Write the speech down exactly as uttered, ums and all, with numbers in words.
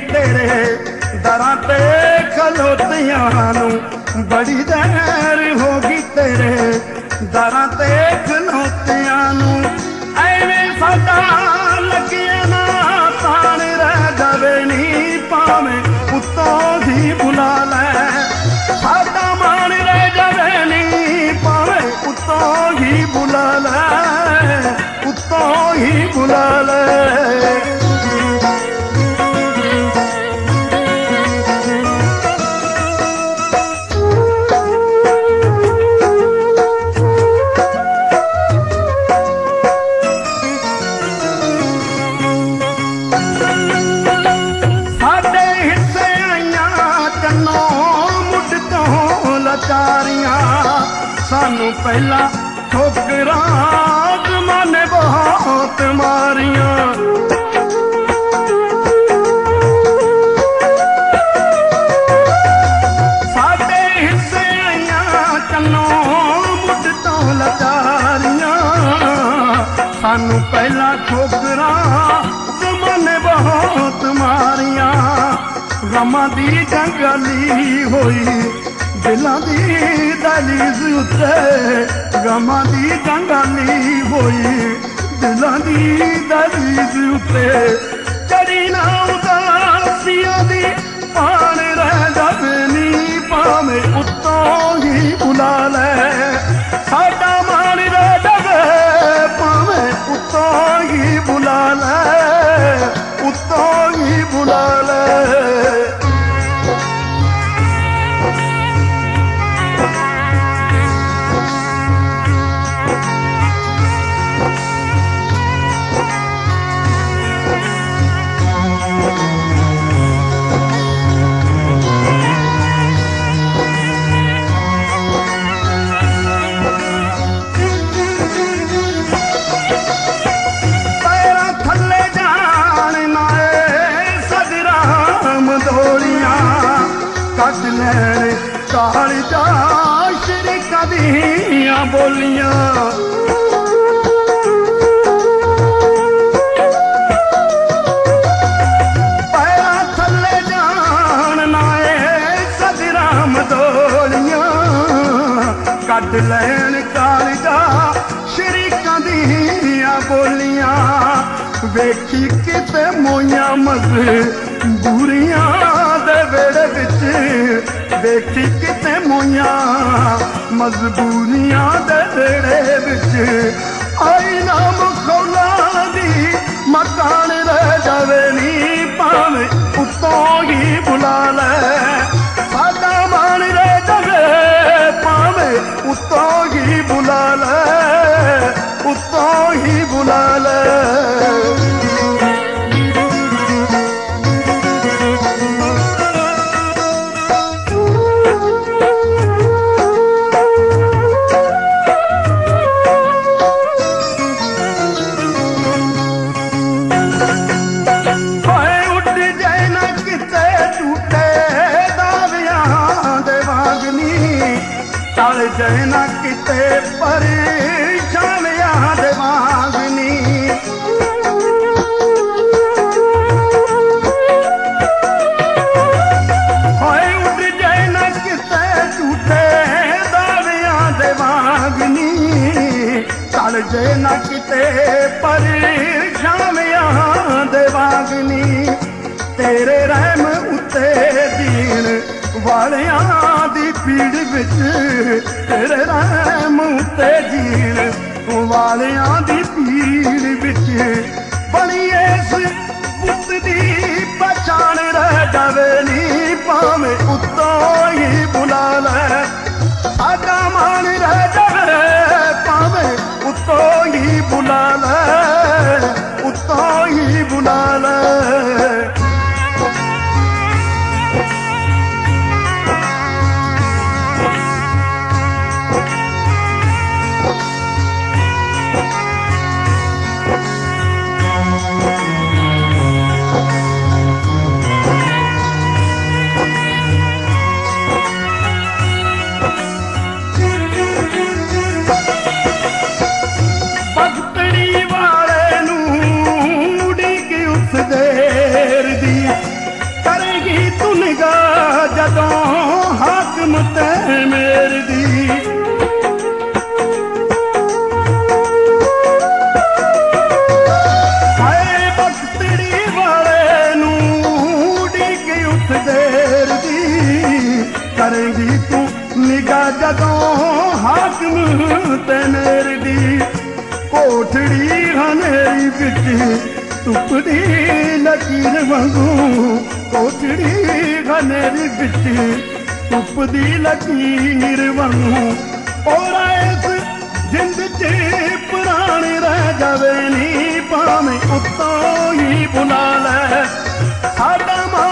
तेरे दरां ते खलोतियां नूं बड़ी देर होगी तेरे दरां ते खलोतियां नूं ऐवें साडा लगिया ना ताण रह जावे नी भावें उत्तों ही बुला लै साडा मान रह जावे नी भावें उत्तों ही बुला लै उत्तों ही बुला लै सानू पहला ठोकरां ज़माने बहुत मारियां साडे हिस्से आइयां कन्नों मुढ़ तो लाचारियां सानू पहला ठोकरां ज़माने बहुत मारियां गमां दी जंगली होई दिलां दी दहलीज़ उत्ते गमां दी जंगाली होई दिलां दी दहलीज़ उत्ते चढ़ी ना उदासियां दी पाण रह जावे नी भावें उत्तों ही बुला लै साडा मान रह जावे भावें उत्तों ही बुला लै उत्तों ही बुला लै कट लैन काल जा शरीका दियां बोलियां पैरा थले जान नाए सदरा मदोलियां कट लैन काल जा शरीका दियां बोलियां वेखी किते मोइयां मजबूरियां दे वेड़े विच देखी किते मोइयां मजबूरियां दे वेड़े विच आई नाम खौला दी मकान रह जावे नी भावें उत्तों ही बुला लै साडा मान रह जावे भावें उत्तों ही बुला लै उत्तों ही बुला लै चल जाए ना किते परेशानियां दे वांगनी होए उड़ जाए ना किते झूठे दावियां दे वांगनी चल जाए ना किते परेशानियां दे वांगनी तेरे रहम उत्ते दीन वालियां दी पीड़ विच तेरे रहम उत्ते जीण वालियां दी पीड़ विच बनी इस पुत दी पहचान रह जावे नी भावें उत्तों ही बुला लै साडा मान रह जावे भावें उत्तों ही बुला लै उत्तों ही बुला लै Thank you. ਵਿੱਚ ਧੁੱਪ ਦੀ ਲਕੀਰ ਵਾਂਗੂ ਕੋਠੜੀ ਹਨੇਰੀ ਵਿੱਚ ਧੁੱਪ ਦੀ ਲਕੀਰ ਵਾਂਗੂ ਔਰ ਇਸ ਜਿੰਦ 'ਚ ਪੁਰਾਣੇ ਰਹਿ ਜਾਵੇ ਨੀ ਭਾਵੇਂ ਉੱਤੋਂ ਹੀ ਬੁਲਾ